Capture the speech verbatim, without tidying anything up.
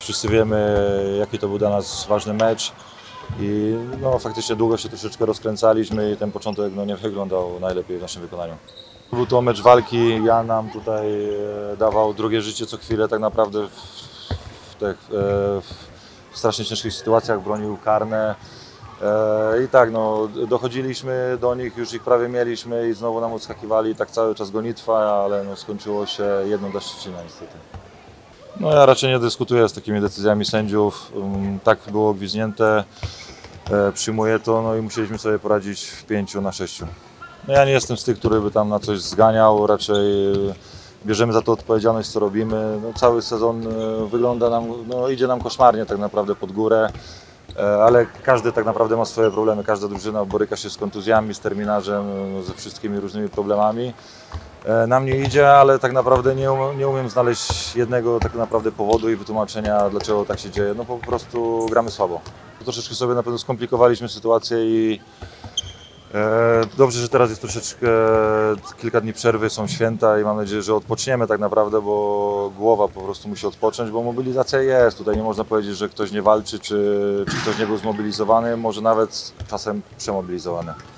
Wszyscy wiemy, jaki to był dla nas ważny mecz i no, faktycznie długo się troszeczkę rozkręcaliśmy i ten początek no, nie wyglądał najlepiej w naszym wykonaniu. Był to mecz walki, Jan nam tutaj e, dawał drugie życie co chwilę tak naprawdę w, w, tych, e, w strasznie ciężkich sytuacjach, bronił karne. E, I tak, no, dochodziliśmy do nich, już ich prawie mieliśmy i znowu nam odskakiwali, tak cały czas gonitwa, ale no, skończyło się jedną dla Szczecina niestety. No ja raczej nie dyskutuję z takimi decyzjami sędziów, um, tak było gwizdnięte, e, przyjmuję to, no i musieliśmy sobie poradzić w pięciu na sześciu. No ja nie jestem z tych, który by tam na coś zganiał, raczej e, bierzemy za to odpowiedzialność, co robimy. No, cały sezon e, wygląda nam, no idzie nam koszmarnie tak naprawdę pod górę. Ale każdy tak naprawdę ma swoje problemy, każda drużyna boryka się z kontuzjami, z terminarzem, ze wszystkimi różnymi problemami. Nam nie idzie, ale tak naprawdę nie, um, nie umiem znaleźć jednego tak naprawdę powodu i wytłumaczenia, dlaczego tak się dzieje. No po prostu gramy słabo. Troszeczkę sobie na pewno skomplikowaliśmy sytuację i e, dobrze, że teraz jest troszeczkę kilka dni przerwy, są święta i mam nadzieję, że odpoczniemy tak naprawdę, bo głowa po prostu musi odpocząć, bo mobilizacja jest. Tutaj nie można powiedzieć, że ktoś nie walczy, czy, czy ktoś nie był zmobilizowany, może nawet czasem przemobilizowany.